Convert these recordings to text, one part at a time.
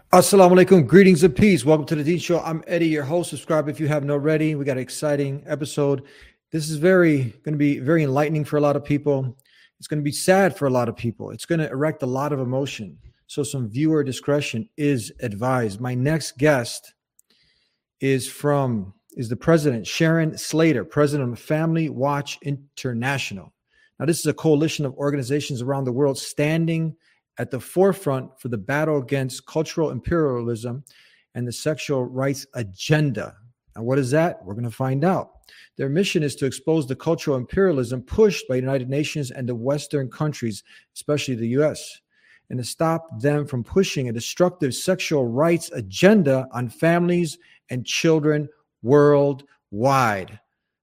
Assalamu alaikum. Greetings and peace. Welcome to the Dean Show. I'm Eddie, your host. Subscribe if you haven't already. We got an exciting episode. This is going to be very enlightening for a lot of people. It's going to be sad for a lot of people. It's going to erect a lot of emotion. So some viewer discretion is advised. My next guest is the president, Sharon Slater, president of Family Watch International. Now, this is a coalition of organizations around the world standing at the forefront for the battle against cultural imperialism and the sexual rights agenda. And what is that? We're going to find out. Their mission is to expose the cultural imperialism pushed by the United Nations and the Western countries, especially the US, and to stop them from pushing a destructive sexual rights agenda on families and children worldwide.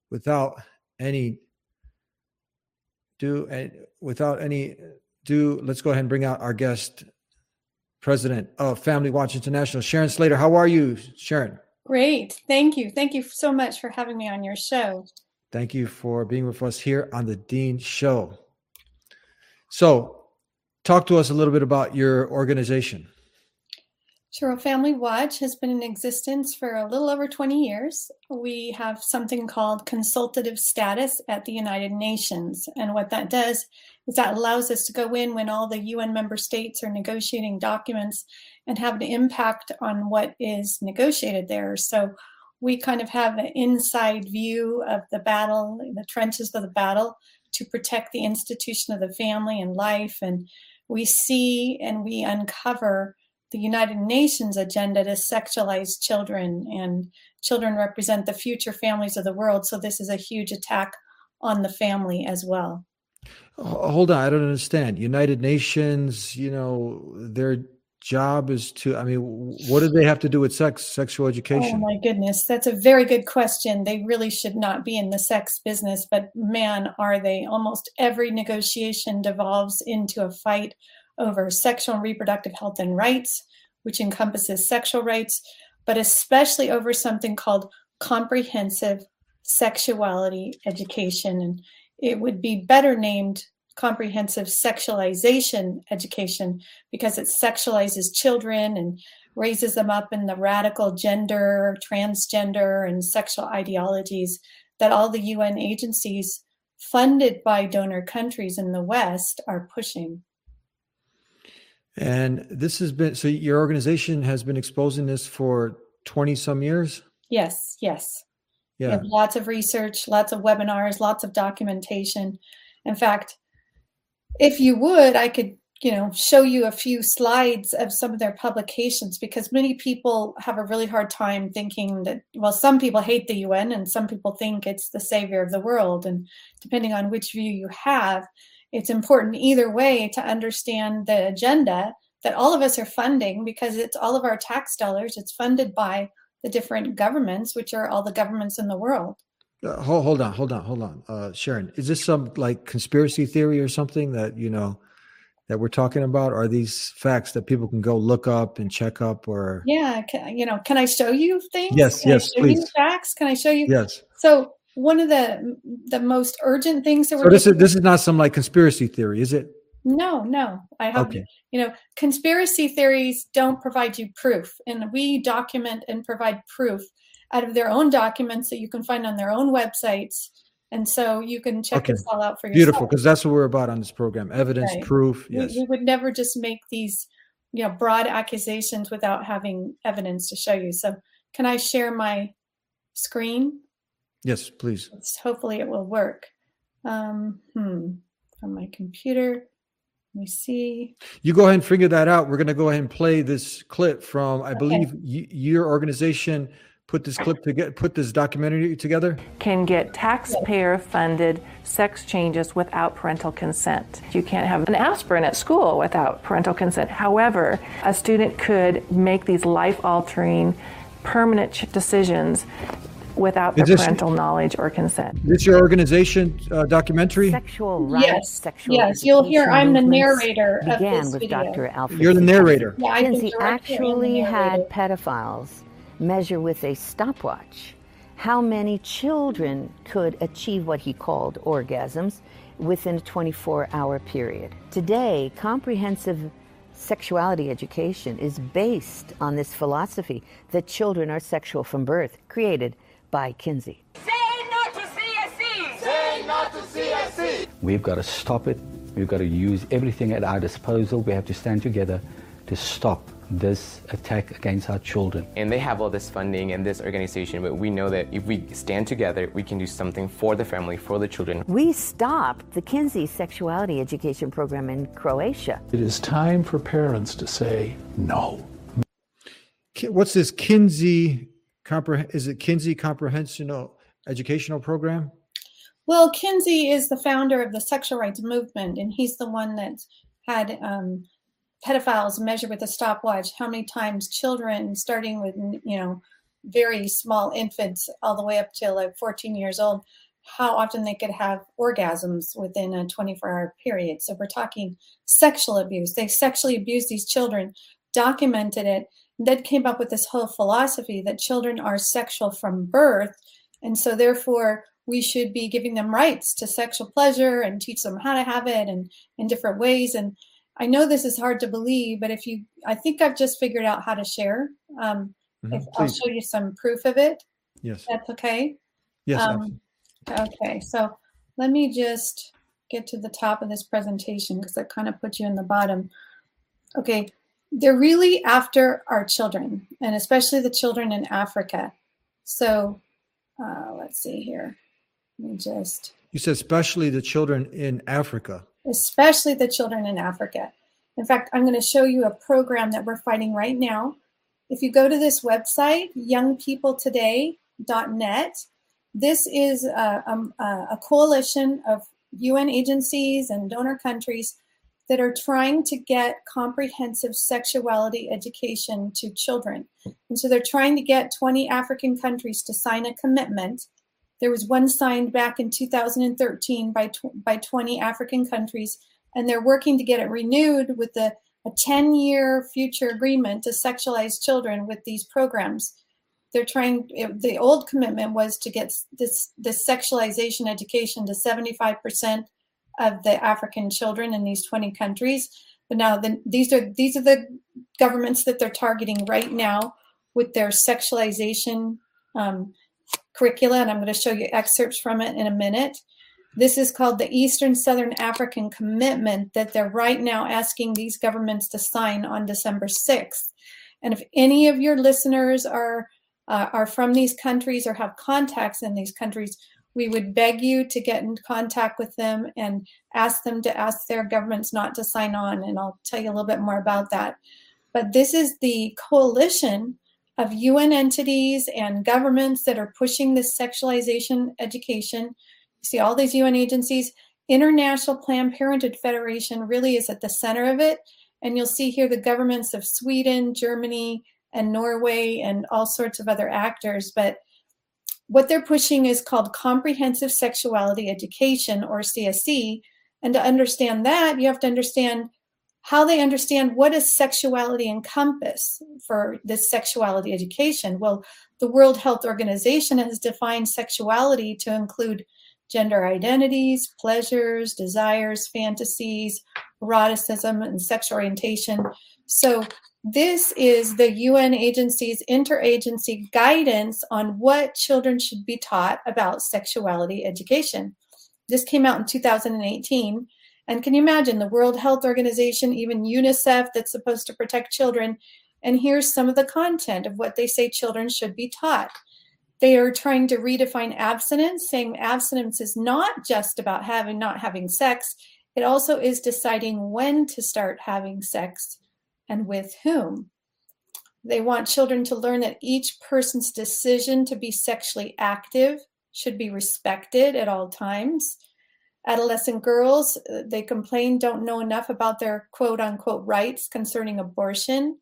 Let's go ahead and bring out our guest, president of Family Watch International, Sharon Slater. How are you, Sharon? Great. Thank you. Thank you so much for having me on your show. Thank you for being with us here on the Dean Show. So, talk to us a little bit about your organization. Sure. Family Watch has been in existence for a little over 20 years. We have something called consultative status at the United Nations. And what that does is that allows us to go in when all the UN member states are negotiating documents and have an impact on what is negotiated there. So we kind of have an inside view of the battle, the trenches of the battle, to protect the institution of the family and life. And we see and we uncover the United Nations agenda to sexualize children, and children represent the future families of the world. So this is a huge attack on the family as well. Hold on, I don't understand. United Nations, their job is what do they have to do with sexual education? Oh my goodness, that's a very good question. They really should not be in the sex business, but man, are they. Almost every negotiation devolves into a fight over sexual and reproductive health and rights, which encompasses sexual rights, but especially over something called comprehensive sexuality education. And it would be better named comprehensive sexualization education because it sexualizes children and raises them up in the radical gender, transgender, and sexual ideologies that all the UN agencies funded by donor countries in the West are pushing. And this has been, so your organization has been exposing this for 20 some years? Yes. Yeah. We have lots of research, lots of webinars, lots of documentation. In fact, if you would, I could, show you a few slides of some of their publications, because many people have a really hard time thinking that, well, some people hate the UN and some people think it's the savior of the world. And depending on which view you have, it's important either way to understand the agenda that all of us are funding, because it's all of our tax dollars. It's funded by the different governments, which are all the governments in the world. Hold on. Sharon, is this some like conspiracy theory or something that, that we're talking about? Are these facts that people can go look up and check up? Or yeah, can I show you things? Yes, please. Facts? Can I show you? Yes. So one of the most urgent things that this is not some like conspiracy theory, is it? No. I hope conspiracy theories don't provide you proof, and we document and provide proof out of their own documents that you can find on their own websites, and so you can check this all out for yourself. Beautiful, because that's what we're about on this program: evidence, right. Proof. Yes, we would never just make these broad accusations without having evidence to show you. So, can I share my screen? Yes, please. Hopefully it will work. From my computer. Let me see. You go ahead and figure that out. We're going to go ahead and play this clip from, I believe your organization put this documentary together. Can get taxpayer-funded sex changes without parental consent. You can't have an aspirin at school without parental consent. However, a student could make these life-altering, permanent decisions without their parental knowledge or consent. This is your organization documentary? Sexual rights, sexual Yes, you'll hear I'm the narrator of this with video. Dr. Alfred. You're the narrator. Yeah, Kinsey actually had pedophiles measure with a stopwatch how many children could achieve what he called orgasms within a 24-hour period. Today, comprehensive Sexuality education is based on this philosophy that children are sexual from birth, created by Kinsey. Say no to CSE! Say no to CSE! We've got to stop it. We've got to use everything at our disposal. We have to stand together to stop this attack against our children. And they have all this funding and this organization, but we know that if we stand together, we can do something for the family, for the children. We stopped the Kinsey sexuality education program in Croatia. It is time for parents to say no. What's this Kinsey? Is it Kinsey Comprehensive Educational Program? Well, Kinsey is the founder of the sexual rights movement, and he's the one that had pedophiles measure with a stopwatch how many times children, starting with, very small infants all the way up to like 14 years old, how often they could have orgasms within a 24-hour period. So we're talking sexual abuse. They sexually abused these children, documented it, and then came up with this whole philosophy that children are sexual from birth. And so therefore, we should be giving them rights to sexual pleasure and teach them how to have it and in different ways. And I know this is hard to believe, but I think I've just figured out how to share. I'll show you some proof of it. Yes. That's okay? Yes. Okay, so let me just get to the top of this presentation because that kind of puts you in the bottom. Okay, they're really after our children, and especially the children in Africa. So let's see here. Let me just... You said especially the children in Africa. Especially the children in Africa. In fact, I'm going to show you a program that we're fighting right now. If you go to this website, youngpeopletoday.net, this is a coalition of UN agencies and donor countries that are trying to get comprehensive sexuality education to children. And so they're trying to get 20 African countries to sign a commitment. There was one signed back in 2013 by 20 African countries, and they're working to get it renewed with a 10-year future agreement to sexualize children with these programs. The old commitment was to get this sexualization education to 75% of the African children in these 20 countries. But now these are the governments that they're targeting right now with their sexualization curricula, and I'm going to show you excerpts from it in a minute. This is called the Eastern Southern African Commitment that they're right now asking these governments to sign on December 6th. And if any of your listeners are from these countries or have contacts in these countries, we would beg you to get in contact with them and ask them to ask their governments not to sign on. And I'll tell you a little bit more about that. But this is the coalition of UN entities and governments that are pushing this sexualization education. You see all these UN agencies. International Planned Parenthood Federation really is at the center of it. And you'll see here the governments of Sweden, Germany, and Norway, and all sorts of other actors. But what they're pushing is called Comprehensive Sexuality Education, or CSE. And to understand that, you have to understand how they understand what does sexuality encompass for this sexuality education. Well, the World Health Organization has defined sexuality to include gender identities, pleasures, desires, fantasies, eroticism, and sexual orientation. So this is the UN agency's interagency guidance on what children should be taught about sexuality education. This came out in 2018. And can you imagine the World Health Organization, even UNICEF, that's supposed to protect children? And here's some of the content of what they say children should be taught. They are trying to redefine abstinence, saying abstinence is not just about not having sex. It also is deciding when to start having sex and with whom. They want children to learn that each person's decision to be sexually active should be respected at all times. Adolescent girls, they complain, don't know enough about their quote unquote rights concerning abortion.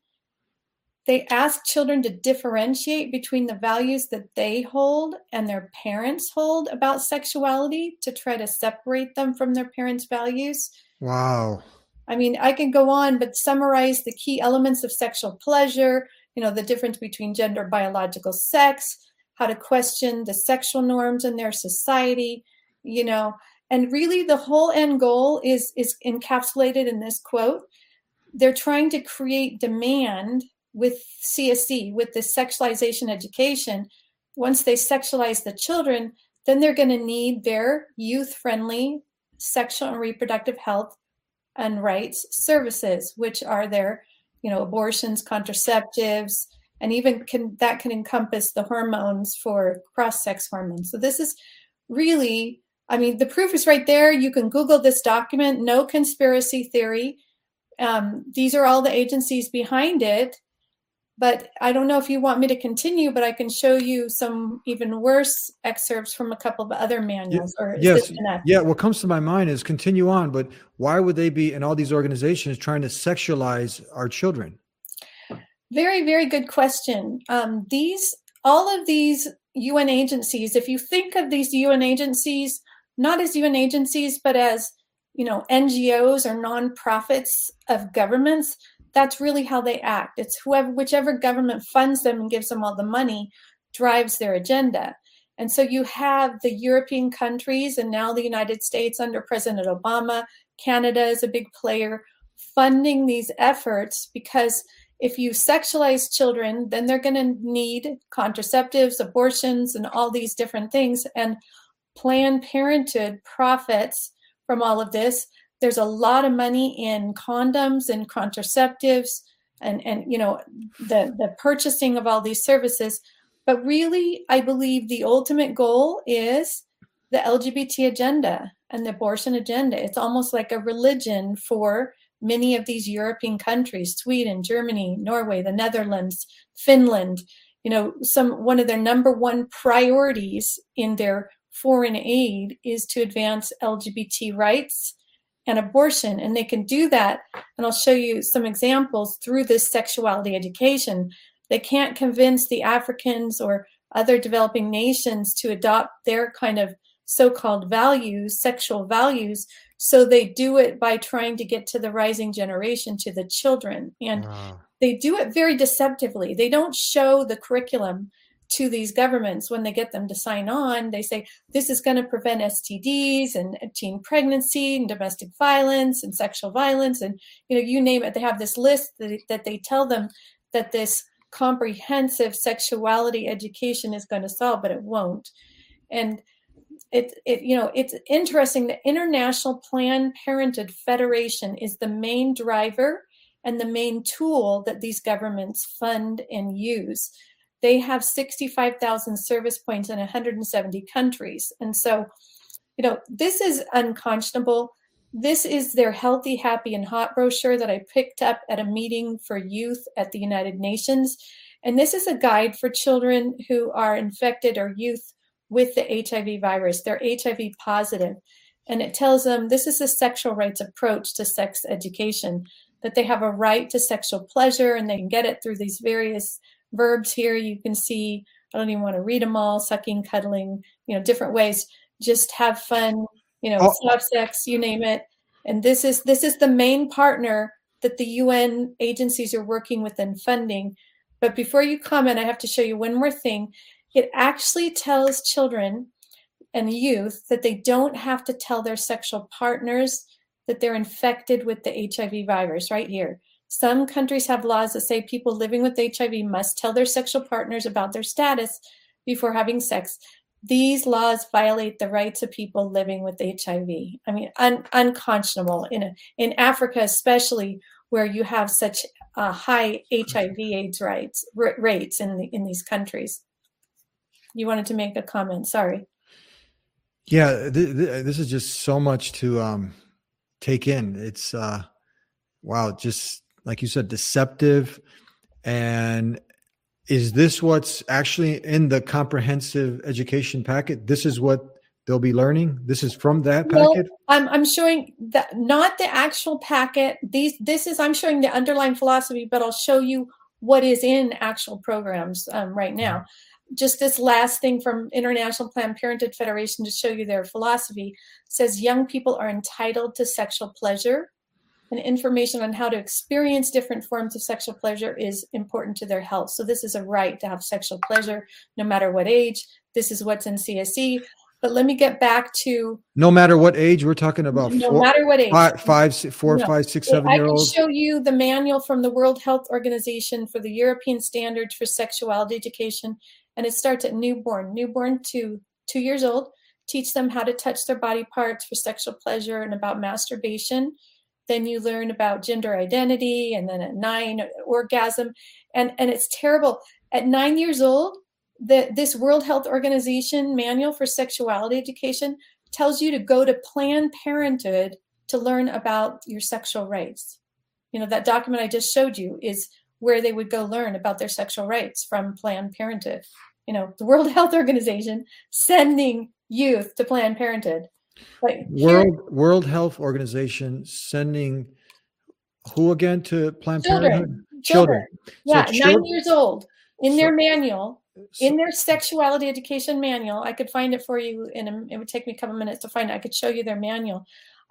They ask children to differentiate between the values that they hold and their parents hold about sexuality to try to separate them from their parents' values. Wow. I mean, I can go on, but summarize the key elements of sexual pleasure, the difference between gender biological sex, how to question the sexual norms in their society, and really the whole end goal is encapsulated in this quote. they're trying to create demand with CSE, with this sexualization education. Once they sexualize the children, then they're going to need their youth-friendly sexual and reproductive health and rights services, which are their, abortions, contraceptives, and even that can encompass the hormones for cross-sex hormones. So this is really, the proof is right there. You can Google this document, no conspiracy theory. These are all the agencies behind it. But I don't know if you want me to continue, but I can show you some even worse excerpts from a couple of other manuals. Or is this enough? Yeah. What comes to my mind is continue on, but why would they be in all these organizations trying to sexualize our children? Very, very good question. All of these UN agencies, if you think of these UN agencies, not as UN agencies, but as, NGOs or nonprofits of governments, that's really how they act. It's whichever government funds them and gives them all the money drives their agenda. And so you have the European countries and now the United States under President Obama. Canada is a big player funding these efforts, because if you sexualize children, then they're going to need contraceptives, abortions, and all these different things. And Planned Parenthood profits from all of this. There's a lot of money in condoms and contraceptives and the purchasing of all these services. But really, I believe the ultimate goal is the LGBT agenda and the abortion agenda. It's almost like a religion for many of these European countries, Sweden, Germany, Norway, the Netherlands, Finland. One of their number one priorities in their foreign aid is to advance LGBT rights and abortion. And they can do that. And I'll show you some examples through this sexuality education. They can't convince the Africans or other developing nations to adopt their kind of so-called values, sexual values. So they do it by trying to get to the rising generation, to the children. And they do it very deceptively. They don't show the curriculum to these governments when they get them to sign on. They say, this is going to prevent STDs and teen pregnancy and domestic violence and sexual violence. And, you name it. They have this list that they tell them that this comprehensive sexuality education is going to solve, but it won't. And it's interesting. The International Planned Parenthood Federation is the main driver and the main tool that these governments fund and use. They have 65,000 service points in 170 countries. And so, this is unconscionable. This is their Healthy, Happy, and Hot brochure that I picked up at a meeting for youth at the United Nations. And this is a guide for children who are infected or youth with the HIV virus. They're HIV positive. And it tells them this is a sexual rights approach to sex education, that they have a right to sexual pleasure and they can get it through these various verbs here. You can see, I don't even want to read them all: sucking, cuddling, different ways, just have fun, have sex, you name it. And this is the main partner that the UN agencies are working with and funding. But before you comment, I have to show you one more thing. It actually tells children and youth that they don't have to tell their sexual partners that they're infected with the HIV virus right here. Some countries have laws that say people living with HIV must tell their sexual partners about their status before having sex. These laws violate the rights of people living with HIV. Unconscionable in Africa, especially, where you have such high HIV/AIDS rates in these countries. You wanted to make a comment? Sorry. Yeah, this is just so much to take in. It's wow, just like you said, deceptive. And is this what's actually in the comprehensive education packet? This is what they'll be learning? This is from that packet? Well, I'm showing that, not the actual packet. I'm showing the underlying philosophy, but I'll show you what is in actual programs right now. Just this last thing from International Planned Parenthood Federation to show you their philosophy says young people are entitled to sexual pleasure, and information on how to experience different forms of sexual pleasure is important to their health. So this is a right to have sexual pleasure no matter what age. This is what's in CSE. But let me get back to No matter what age we're talking about. no matter what age. 4, No. 5, 6, 7 year I olds. can show you the manual from the World Health Organization for the European Standards for Sexuality Education. And it starts at newborn to 2 years old. Teach them how to touch their body parts for sexual pleasure and about masturbation. Then you learn about gender identity, and then at 9, orgasm. And it's terrible. At 9 years old, this World Health Organization manual for sexuality education tells you to go to Planned Parenthood to learn about your sexual rights. You know, that document I just showed you is where they would go learn about their sexual rights, from Planned Parenthood. You know, the World Health Organization sending youth to Planned Parenthood. Like World Health Organization sending who again to Planned Parenthood? Children. Yeah, So 9 years old. In their manual, in their sexuality education manual, I could find it for you, and it would take me a couple minutes to find it. I could show you their manual.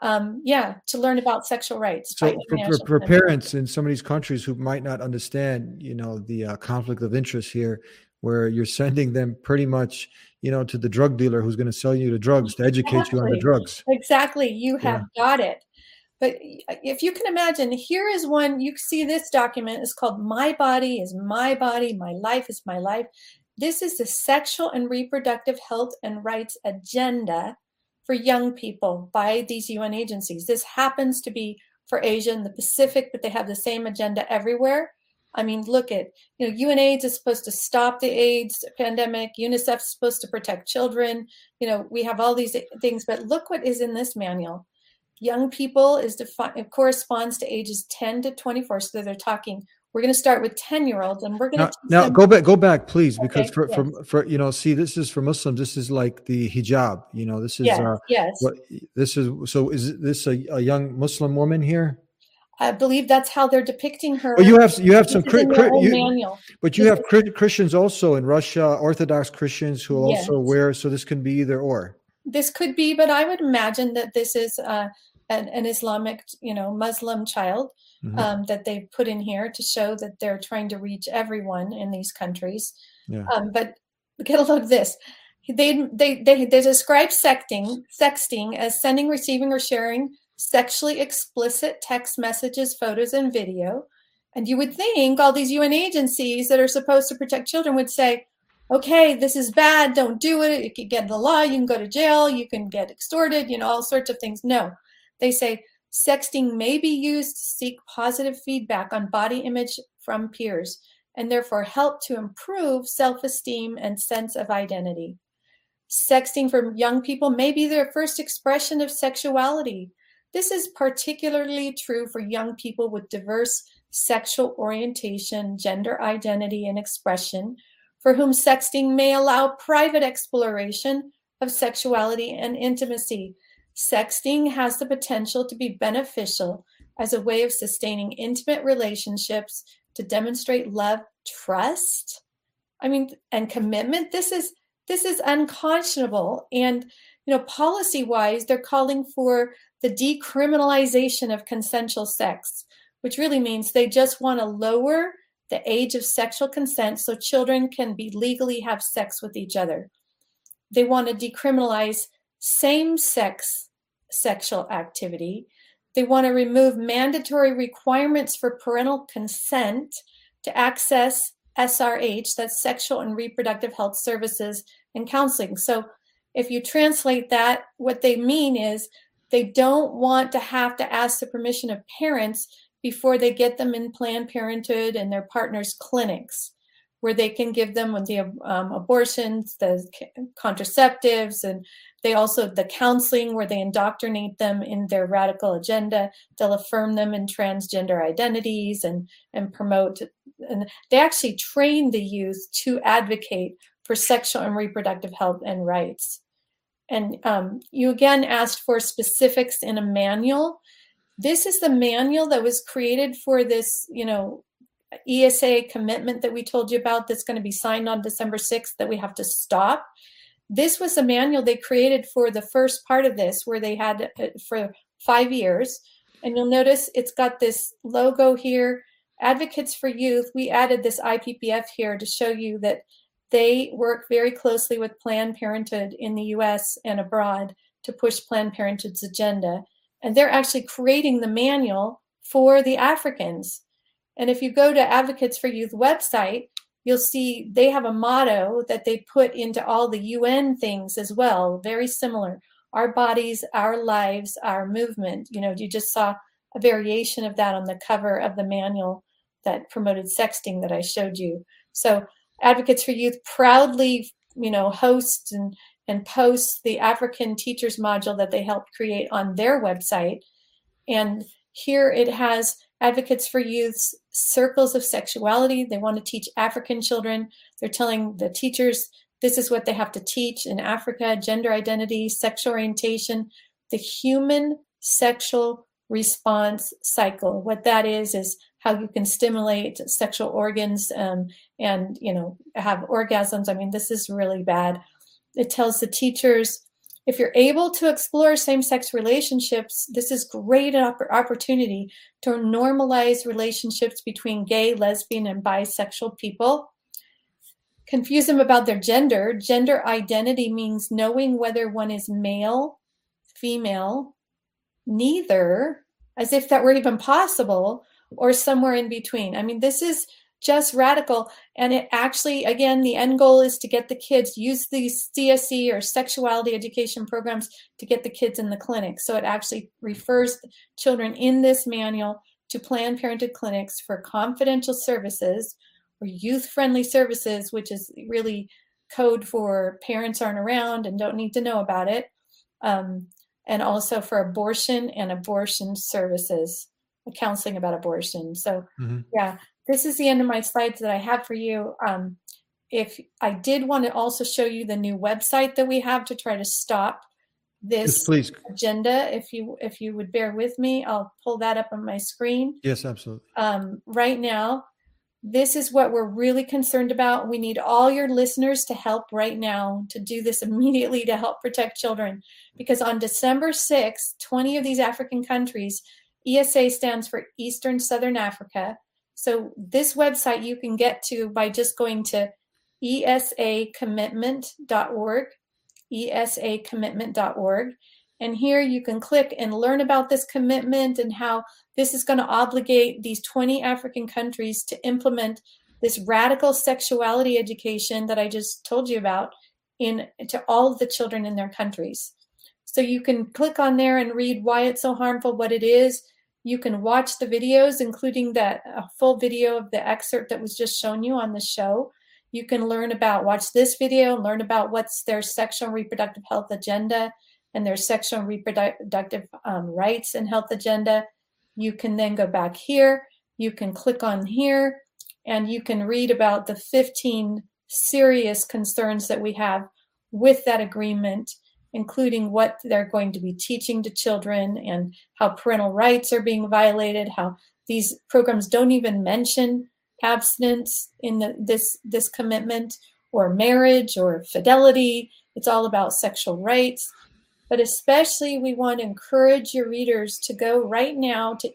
To learn about sexual rights. So for parents in some of these countries who might not understand, you know, the conflict of interest here, where you're sending them pretty much, you know, to the drug dealer who's going to sell you the drugs to educate you on the drugs. Exactly. You have got it. But if you can imagine, here is one, you see this document is called My Body is My Body, My Life is My Life. This is the Sexual and Reproductive Health and Rights Agenda for young people by these UN agencies. This happens to be for Asia and the Pacific, but they have the same agenda everywhere. I mean, look at, you know, UNAIDS is supposed to stop the AIDS pandemic. UNICEF is supposed to protect children. You know, we have all these things, but look what is in this manual. Young people is defined, it corresponds to ages 10 to 24. So they're talking, we're going to start with 10-year-olds, and we're going to now go back, please, because for you know, see, this is for Muslims. This is like the hijab. You know, this is is this a young Muslim woman here? I believe that's how they're depicting her. Well, you have some manual. But you have Christians also in Russia, Orthodox Christians who also wear. So this can be either or. This could be, but I would imagine that this is an Islamic, you know, Muslim child that they put in here to show that they're trying to reach everyone in these countries. Yeah. But get a look at this. They describe sexting as sending, receiving, or sharing sexually explicit text messages, photos, and video. And you would think all these UN agencies that are supposed to protect children would say, okay, this is bad, don't do it. You could get in the law, you can go to jail, you can get extorted, you know, all sorts of things. No, they say sexting may be used to seek positive feedback on body image from peers, and therefore help to improve self-esteem and sense of identity. Sexting for young people may be their first expression of sexuality. This is particularly true for young people with diverse sexual orientation, gender identity, and expression, for whom sexting may allow private exploration of sexuality and intimacy. Sexting has the potential to be beneficial as a way of sustaining intimate relationships, to demonstrate love, trust, and commitment. This is unconscionable. And, you know, policy-wise, they're calling for the decriminalization of consensual sex, which really means they just want to lower the age of sexual consent so children can be legally have sex with each other. They want to decriminalize same-sex sexual activity. They want to remove mandatory requirements for parental consent to access SRH, that's sexual and reproductive health services and counseling. So if you translate that, what they mean is they don't want to have to ask the permission of parents before they get them in Planned Parenthood and their partners' clinics, where they can give them the abortions, the contraceptives, and they also the counseling where they indoctrinate them in their radical agenda. They'll affirm them in transgender identities and promote, and they actually train the youth to advocate for sexual and reproductive health and rights. And you again asked for specifics in a manual. This is the manual that was created for this, you know, ESA commitment that we told you about that's going to be signed on December 6th that we have to stop. This was a manual they created for the first part of this, where they had for 5 years. And you'll notice it's got this logo here, Advocates for Youth. We added this IPPF here to show you that They work very closely with Planned Parenthood in the US and abroad to push Planned Parenthood's agenda. And they're actually creating the manual for the Africans. And if you go to Advocates for Youth website, you'll see they have a motto that they put into all the UN things as well, very similar. Our bodies, our lives, our movement. You know, you just saw a variation of that on the cover of the manual that promoted sexting that I showed you. So Advocates for Youth proudly, you know, hosts and posts the African teachers module that they helped create on their website. And here it has Advocates for Youth's circles of sexuality. They want to teach African children. They're telling the teachers this is what they have to teach in Africa: gender identity, sexual orientation, the human sexual response cycle. What that is how you can stimulate sexual organs and, you know, have orgasms. I mean, this is really bad. It tells the teachers, if you're able to explore same-sex relationships, this is great opportunity to normalize relationships between gay, lesbian, and bisexual people. Confuse them about their gender. Gender identity means knowing whether one is male, female, neither, as if that were even possible, or somewhere in between. I mean, this is just radical. And it actually, again, the end goal is to get the kids, use these CSE or sexuality education programs to get the kids in the clinic. So it actually refers children in this manual to Planned Parenthood clinics for confidential services or youth-friendly services, which is really code for parents aren't around and don't need to know about it. And also for abortion and abortion services, counseling about abortion. So yeah, this is the end of my slides that I have for you. If I did want to also show you the new website that we have to try to stop this agenda, if you would bear with me, I'll pull that up on my screen. Yes, absolutely. Right now, this is what we're really concerned about. We need all your listeners to help right now to do this immediately to help protect children. Because on December 6th, 20 of these African countries, ESA stands for Eastern Southern Africa. So this website you can get to by just going to esacommitment.org, esacommitment.org. And here you can click and learn about this commitment and how this is going to obligate these 20 African countries to implement this radical sexuality education that I just told you about to all of the children in their countries. So you can click on there and read why it's so harmful, what it is. You can watch the videos, including that full video of the excerpt that was just shown you on the show. You can watch this video, learn about what's their sexual and reproductive health agenda and their sexual and reproductive rights and health agenda. You can then go back here. You can click on here, and you can read about the 15 serious concerns that we have with that agreement, including what they're going to be teaching to children and how parental rights are being violated, how these programs don't even mention abstinence in this commitment or marriage or fidelity. It's all about sexual rights. But especially we want to encourage your readers to go right now to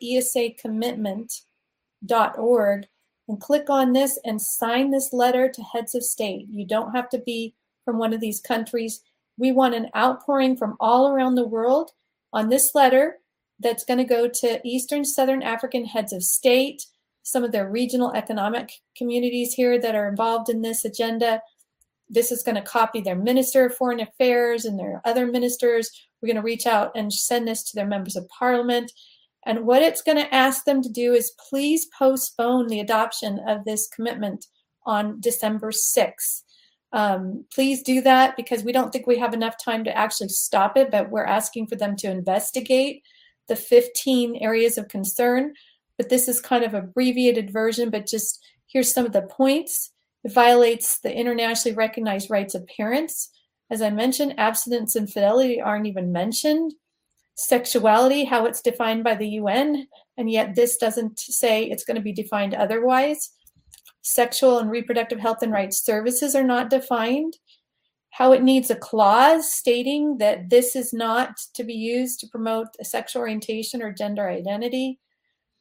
esacommitment.org and click on this and sign this letter to heads of state. You don't have to be from one of these countries. We want an outpouring from all around the world on this letter that's going to go to Eastern Southern African heads of state, some of their regional economic communities here that are involved in this agenda. This is going to copy their Minister of Foreign Affairs and their other ministers. We're going to reach out and send this to their members of parliament. And what it's going to ask them to do is please postpone the adoption of this commitment on December 6th. Please do that because we don't think we have enough time to actually stop it, but we're asking for them to investigate the 15 areas of concern. But this is kind of an abbreviated version, but just here's some of the points. It violates the internationally recognized rights of parents. As I mentioned, abstinence and fidelity aren't even mentioned. Sexuality, how it's defined by the UN, and yet this doesn't say it's going to be defined otherwise. Sexual and reproductive health and rights services are not defined. How it needs a clause stating that this is not to be used to promote a sexual orientation or gender identity.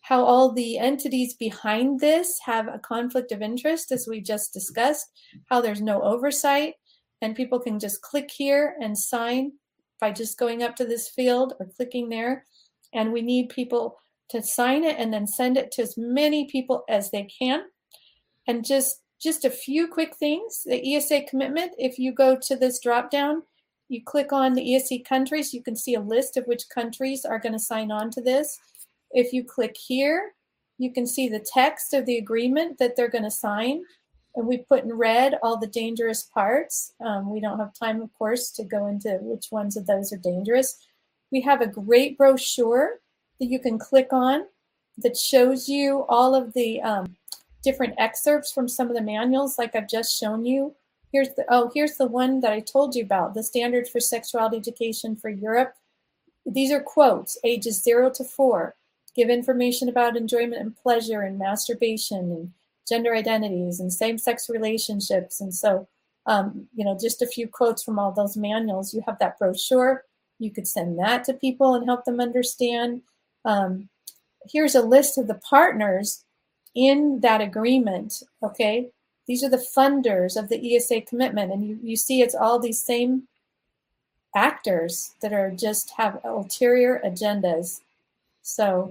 how all the entities behind this have a conflict of interest, as we just discussed, how there's no oversight, and people can just click here and sign by just going up to this field or clicking there. And we need people to sign it and then send it to as many people as they can. And just a few quick things. The ESA commitment, if you go to this drop down, you click on the ESC countries, you can see a list of which countries are going to sign on to this. If you click here, you can see the text of the agreement that they're going to sign. And we put in red all the dangerous parts. We don't have time, of course, to go into which ones of those are dangerous. We have a great brochure that you can click on that shows you all of the different excerpts from some of the manuals, like I've just shown you. Here's the one that I told you about, the Standards for Sexuality Education for Europe. These are quotes, ages 0 to 4. Give information about enjoyment and pleasure and masturbation and gender identities and same-sex relationships. And so, just a few quotes from all those manuals. You have that brochure. You could send that to people and help them understand. Here's a list of the partners in that agreement, okay? These are the funders of the ESA commitment. And you see it's all these same actors that are just have ulterior agendas. So,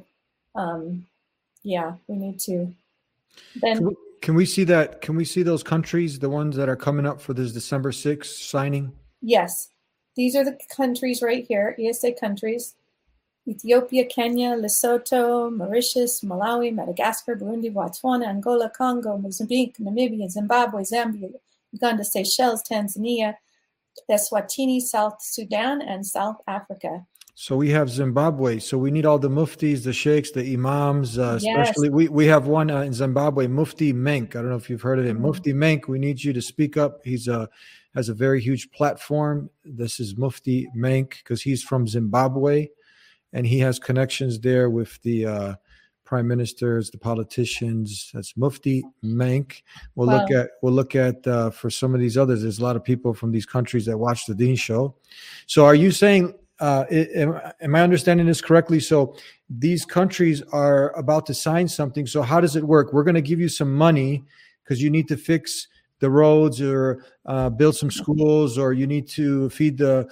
we need to then. Can we see that? Can we see those countries, the ones that are coming up for this December 6th signing? Yes. These are the countries right here, ESA countries. Ethiopia, Kenya, Lesotho, Mauritius, Malawi, Madagascar, Burundi, Botswana, Angola, Congo, Mozambique, Namibia, Zimbabwe, Zambia, Uganda, Seychelles, Tanzania, Eswatini, South Sudan, and South Africa. So we have Zimbabwe. So we need all the muftis, the sheikhs, the imams, especially. Yes. We have one in Zimbabwe, Mufti Menk. I don't know if you've heard of him. Mufti Menk, we need you to speak up. He's has a very huge platform. This is Mufti Menk because he's from Zimbabwe. And he has connections there with the prime ministers, the politicians. That's Mufti Menk. We'll look at for some of these others. There's a lot of people from these countries that watch the Dean Show. So are you saying, am I understanding this correctly? So these countries are about to sign something. So how does it work? We're going to give you some money because you need to fix the roads or build some schools, or you need to feed the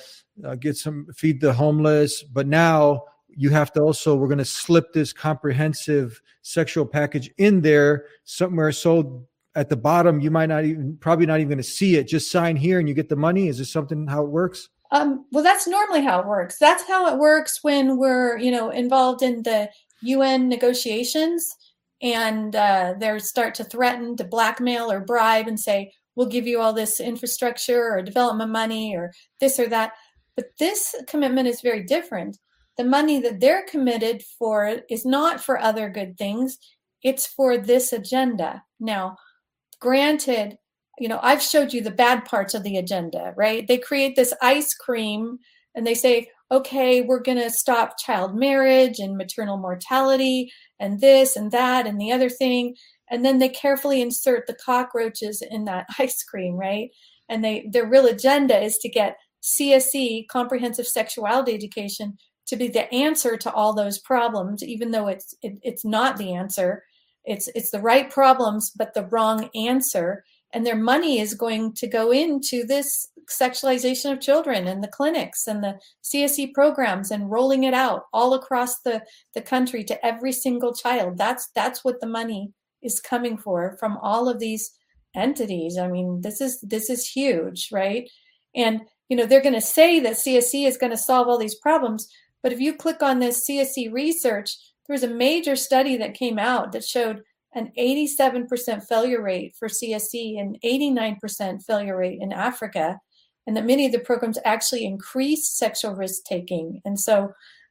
homeless. But now you have to also, we're going to slip this comprehensive sexual package in there somewhere. So at the bottom, you might probably not even going to see it. Just sign here and you get the money. Is this something how it works? Well, that's normally how it works. That's how it works when we're, involved in the UN negotiations and they start to threaten to blackmail or bribe and say, we'll give you all this infrastructure or development money or this or that. But this commitment is very different. The money that they're committed for is not for other good things. It's for this agenda. Now, granted, I've showed you the bad parts of the agenda, right? They create this ice cream and they say, okay, we're going to stop child marriage and maternal mortality and this and that and the other thing. And then they carefully insert the cockroaches in that ice cream, right? And their real agenda is to get CSE, comprehensive sexuality education, to be the answer to all those problems, even though it's not the answer. It's the right problems, but the wrong answer. And their money is going to go into this sexualization of children and the clinics and the CSE programs and rolling it out all across the country to every single child. That's what the money is coming from all of these entities. I mean, this is huge, right? And they're going to say that CSE is going to solve all these problems, but if you click on this CSE research, there was a major study that came out that showed an 87% failure rate for CSE and 89% failure rate in Africa, and that many of the programs actually increase sexual risk taking. And so,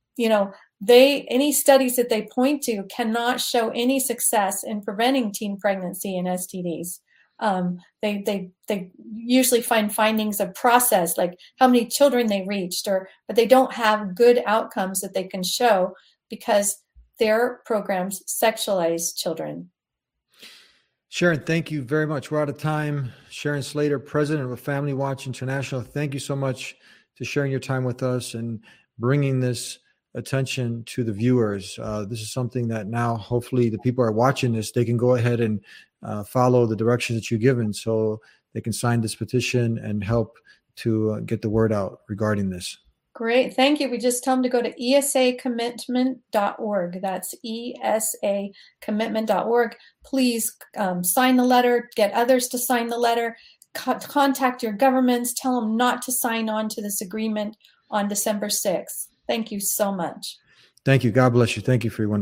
any studies that they point to cannot show any success in preventing teen pregnancy and STDs. They usually find findings of process, like how many children they reached, but they don't have good outcomes that they can show because their programs sexualize children. Sharon, thank you very much. We're out of time. Sharon Slater, president of Family Watch International. Thank you so much for sharing your time with us and bringing this attention to the viewers. This is something that now, hopefully, the people are watching this, they can go ahead and follow the directions that you've given so they can sign this petition and help to get the word out regarding this. Great. Thank you. We just tell them to go to esacommitment.org. That's esacommitment.org. Please sign the letter, get others to sign the letter, contact your governments, tell them not to sign on to this agreement on December 6th. Thank you so much. Thank you. God bless you. Thank you for your